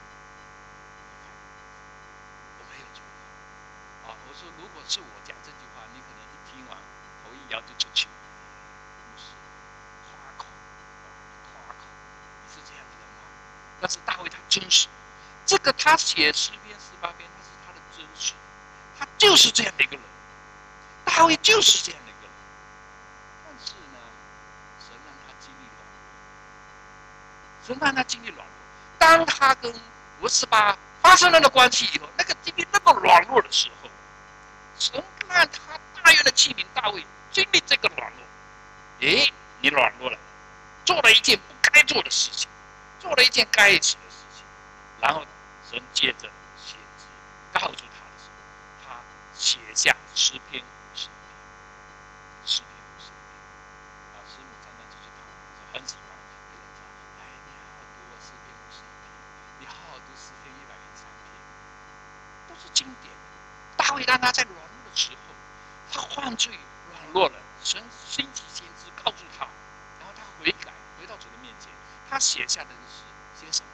我没有作恶啊！我说，如果是我讲这句话，你可能一听完头一摇就出去了。不是夸口，夸口，你是这样的人吗？但是大卫他真实，这个他写诗篇十八篇，他是他的真实，他就是这样的一个人。大卫就是这样的一个人，但是呢，神让他经历软弱，神让他经历软弱。当他跟俄斯巴发生了的关系以后，那个经历那么软弱的时候，神让他大愿的器皿大卫经历这个软弱。诶，你软弱了，做了一件不该做的事情，做了一件该死的事情，然后神接着写字告诉他的时候，他写下诗篇五十篇，诗篇五十篇。啊，师母常常出去谈，说很喜欢。有人说，哎，你好好读诗篇五十一篇，你好好读诗篇一百零三篇，都是经典。大卫让他在软弱的时候，他犯罪软弱了，神兴起先知告诉他，然后他悔改，回到主的面前，他写下的是写什么？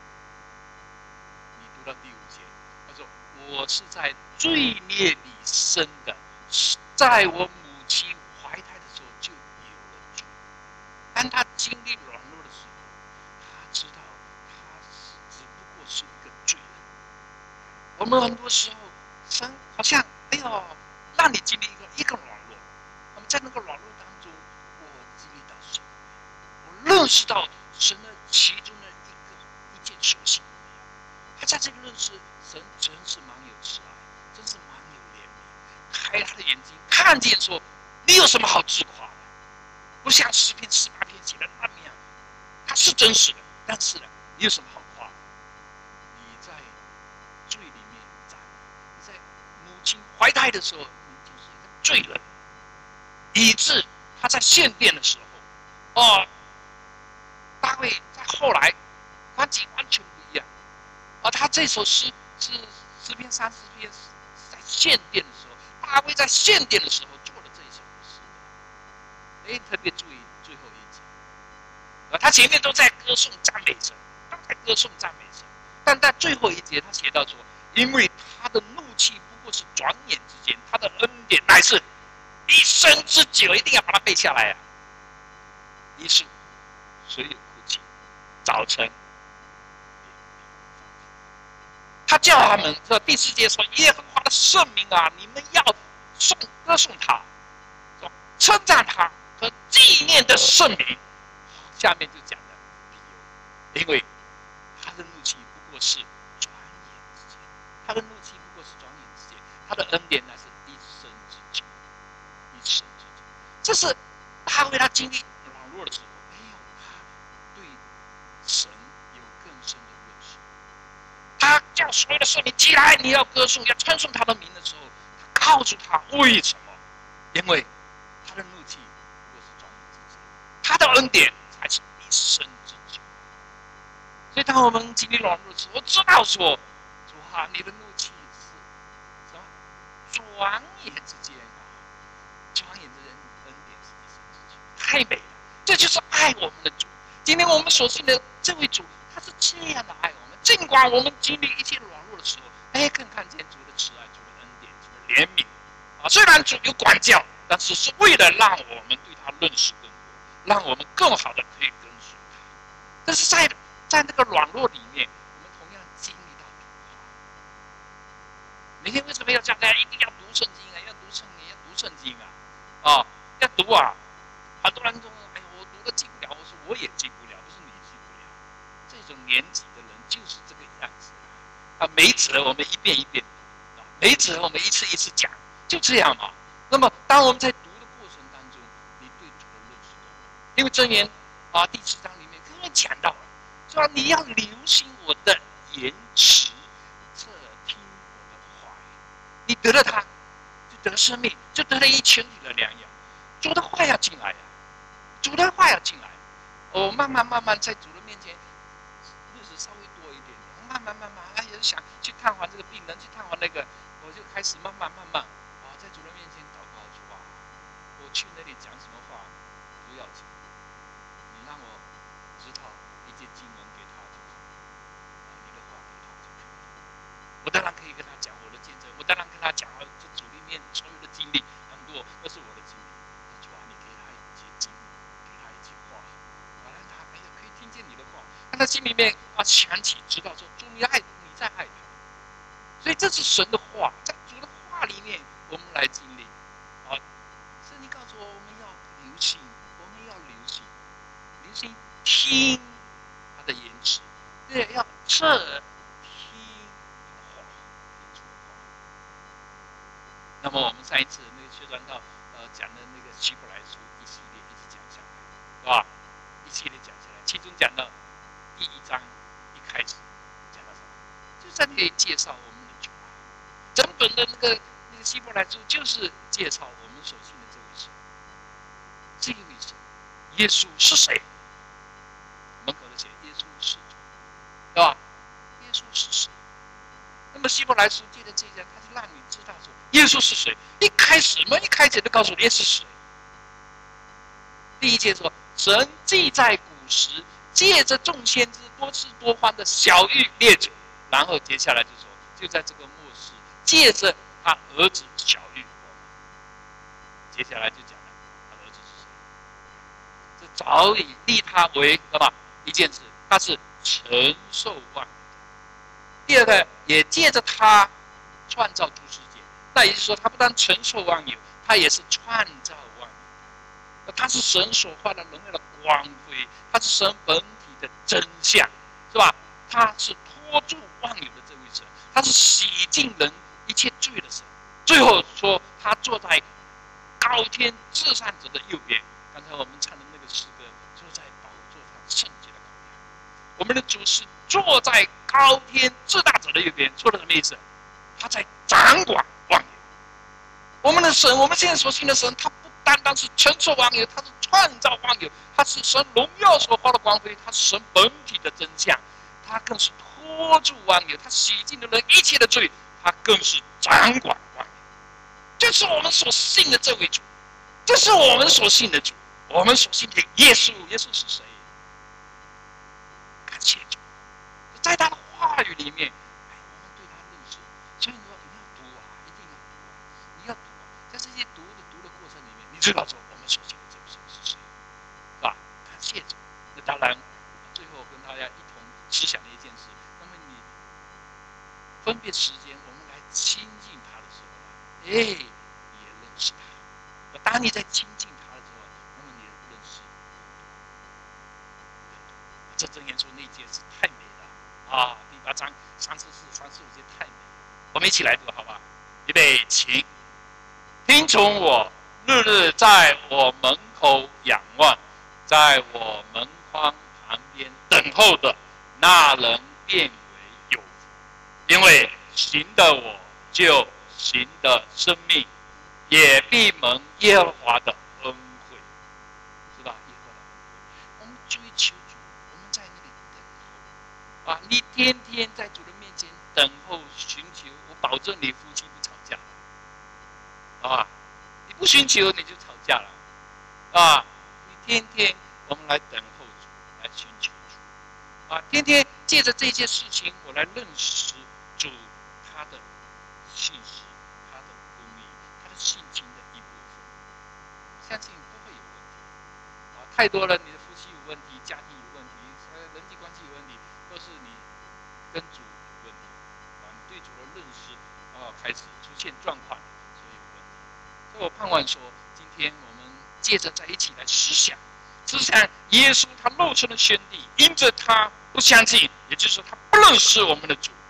你读到第五节，他说：“我是在罪孽里生的，在我母亲怀胎的时候就有了罪。”当他经历软弱的时候，他知道他只不过是一个罪人。我们很多时候，神好像哎呦，让你经历一个一个软弱，那么在那个软弱当中，我经历到神，我认识到神的其中的一个一件事情。他在这个认识神真是蛮有慈爱，真是蛮有怜悯，开他的眼睛看见说，你有什么好自夸的？不像诗篇十八篇写的那么样，他是真实的，但是呢，你有什么好夸的？你在罪里面长，你在母亲怀胎的时候，你就是一个罪人，以致他在献殿的时候，哦，大卫在后来环境完全不一样。而他这首诗是诗篇三十篇，在献殿的时候，大卫在献殿的时候做了这一首诗。哎，特别注意最后一节，啊，他前面都在歌颂赞美神，都在歌颂赞美神，但在最后一节他写到说，因为他的怒气不过是转眼之间，他的恩典乃是一生之久，一定要把它背下来啊！一是谁有哭泣，早晨。他叫他们说第四节说耶和华的圣名啊，你们要颂歌颂他，称赞他和纪念的圣名。下面就讲了理由，因为他的怒气不过是转眼之间，他的怒气不过是转眼之间，他的恩典乃是一生之久，一生之久。这是大卫他经历软弱的时候，没有他对神有更深的认识。他叫所有的圣民起来，你要歌颂，要称颂他的名的时候，他告诉他为什么？因为他的怒气不过是转眼之间，他的恩典才是一生之久。所以当我们经历软弱的时候，我知道说，主啊，你的怒气是什么？转眼之间啊，转眼之间恩典是一生之久，太美了！这就是爱我们的主。今天我们所信的这位主，他是这样的爱我们。尽管我们经历一切软弱的时候，哎，更看见主的慈爱、主的恩典、主的怜悯啊！虽然主有管教，但是是为了让我们对他认识更多，让我们更好的可以跟随他。但是在在那个软弱里面，我们同样经历到主啊！每天为什么要叫大家一定要读圣经啊？要读圣经，要读圣经啊！啊，要读啊！很多人说：“哎呀，我读了进不了。”我说：“我也进不了，不是你进不了， 啊，没辙，我们一遍一遍，啊，没辙，我们一次一次讲，就这样嘛。那么，当我们在读的过程当中，你对主的认识够了，因为箴言啊第七章里面跟我讲到了，说你要留心我的言辞，侧听我的话语，你得了它，就得了生命，就得了一千里的良药。主的话要进来呀、啊，主的话要进来。我、哦、慢慢慢慢在主的面前，日子稍微多一点点，慢慢慢慢，哎，也是想去探望这个病人，去探望那个，我就开始慢慢慢慢啊，在主的面前祷告主啊，我去那里讲什么话不要紧，你让我知道一节经文给他就好，啊，你的话给他就可以。我当然可以跟他讲我的见证，我当然跟他讲这主里面所有的经历很多，那是我的经历。主啊，你给他一节经，给他一句话。让他哎呀，可以听见你的话，让他心里面啊想起，知道说主你爱你在爱他，所以这是神的话，在主的话里面，我们来经历啊。圣经告诉我，我们要留心，我们要留心，留心听他的言辞，对，要侧听他的话，听主的话。那么我们上一次那个薛传道呃讲的那个希伯来书一系列一直讲下来，是吧？一系列讲下来，其中讲到第一章一开始讲到什么？就在那里介绍我们的主啊。整本的那个那个希伯来书就是介绍我们所信的这位神，这一位神，耶稣是谁？门口的写耶稣是主，对吧？耶稣是谁？那么希伯来书记的这一章，他是让你知道说耶稣是谁。一开始门一开始就告诉你耶稣是谁。第一节说，神既在古时借着众先知多次多方的晓谕列祖，然后接下来就说，就在这个末世借着他儿子晓谕我们。接下来就讲了他儿子是谁，这早已立他为什么一件事，他是承受万有。第二个，也借着他创造诸世界，那也就是说，他不但承受万有，他也是创造万有。他是神所画的荣耀的光辉，他是神本体的真相，是吧？他是托住万有的这位神，他是洗净人一切罪的神。最后说，他坐在高天至上者的右边。刚才我们唱的那个诗歌，坐在宝座上圣洁的羔羊。我们的主是坐在高天至大者的右边，说的什么意思？他在掌管万有。我们的神，我们现在所信的神，他不单单是承受万有，他是创造万有，他是神荣耀所发的光辉，他是神本体的真相，他更是托住万有，他洗净了人一切的罪，他更是掌管万有。这是我们所信的这位主，这是我们所信的主，我们所信的耶稣。耶稣是谁？感谢主，在他的话语里面，哎，我们对他认识。所以说你要读啊，一定要读啊，你要读啊，在这些读的读的过程里面，你知道说我们所信的这位神是谁，是吧？感谢主。那当然，最后跟大家一同思想的一件事，那么你分别时间，我们来亲近他的时候呢，哎，你也认识他。当你在亲近他的时候，那么你的认识这箴言书那一节是太美了啊！第八章三十四、三十五节太美了，我们一起来读好吧？预备，请听从我，日日在我门口仰望，在我门框旁边等候的那人变为有福，因为行的我就行的生命，也必蒙耶和华的恩惠，是吧？耶和华的恩惠，我们追求主，我们在那里等候啊！你天天在主的面前等候寻求，我保证你夫妻不吵架啊！你不寻求你就吵架了啊！你天天我们来等候主，来寻求主啊！天天借着这些事情，我来认识主他的信实，他的公义，他的性情的一部分，相信不会有问题啊！太多了，你的夫妻有问题，家庭有问题，人际关系有问题，都是你跟主有问题啊！你对主的认识啊开始出现状况，所以有问题。所以我盼望说，今天我们借着在一起来思想，思想耶稣他肉身的宣帝，因着他不相信，也就是说他不认识我们的主，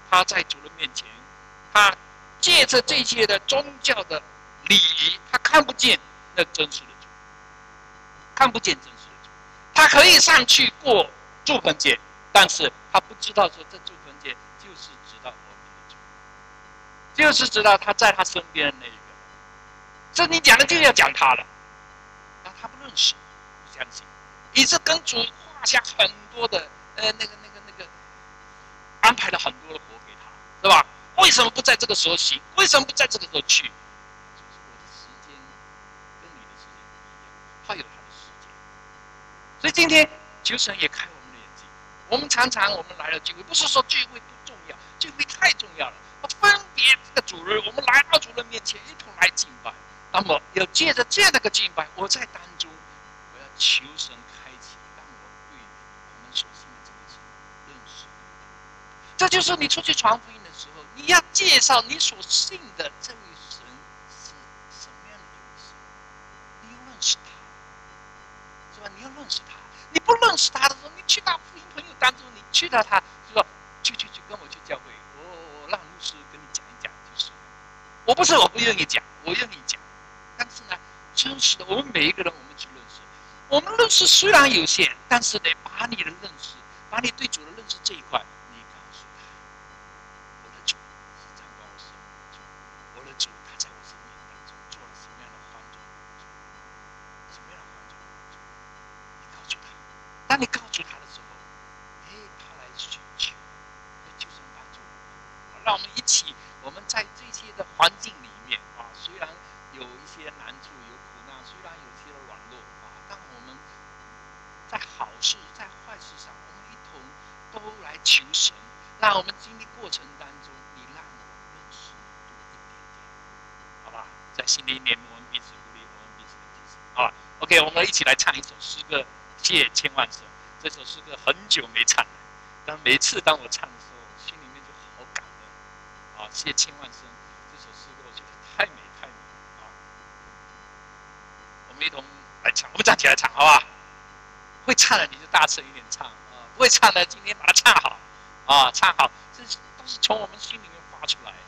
他在主人面前，他借着这些的宗教的礼仪，他看不见那真实的主，看不见真实的主。他可以上去过住棚节，但是他不知道说这住棚节就是指到我们的主，就是知道他在他身边的那一个。这你讲的就要讲他了，但他不认识，不相信，以致跟主画下很多的呃那个那个那个，安排了很多的活给他，是吧？为什么不在这个时候行？为什么不在这个时候去？就是我的时间跟你的时间不一样，他有他的时间。所以今天求神也开我们的眼睛。我们常常我们来了聚会，不是说聚会不重要，聚会太重要了。分别这个主日，我们来到主人面前一同来敬拜。那么要借着这样的一个敬拜，我在当中，我要求神开启，让我对我们所信的这位神认识。这就是你出去传福音的时候，你要介绍你所信的这位神是什么样的一位神，你要认识他，是吧？你要认识他。你不认识他的时候，你去到福音朋友当中，你去到他，就说去去去跟我去教会，我我让牧师跟你讲一讲就是了。我不是我不愿意讲，我愿意讲。但是呢，真实的，我们每一个人，我们去认识，我们认识虽然有限，但是得把你的认识，把你对主的认识这一块，你告诉他，我的主是掌管我生命的主，我的主他在我生命当中做了什么样的帮助，什么样的帮助，你告诉他。当你告诉他的时候，哎，他来寻求，来求神帮助我们。让我们一起，我们在这些的环境里面啊，虽然有一些难处，有苦难，虽然有些软弱啊，但我们在好事、在坏事上，我们一同都来求神，让我们经历过程当中，你让我认识你多一点点，好吧？在新的一年，我们彼此鼓励，我们彼此的提醒啊。OK， 我们一起来唱一首诗歌，谢千万声。这首诗歌很久没唱了，但每次当我唱的时候，心里面就好感恩啊！谢千万声。这首诗歌我觉得太美太美啊！我们一同来唱，我们站起来唱，好吧？会唱的你就大声一点唱啊！不会唱的今天把它唱好啊！唱好，这都是从我们心里面发出来。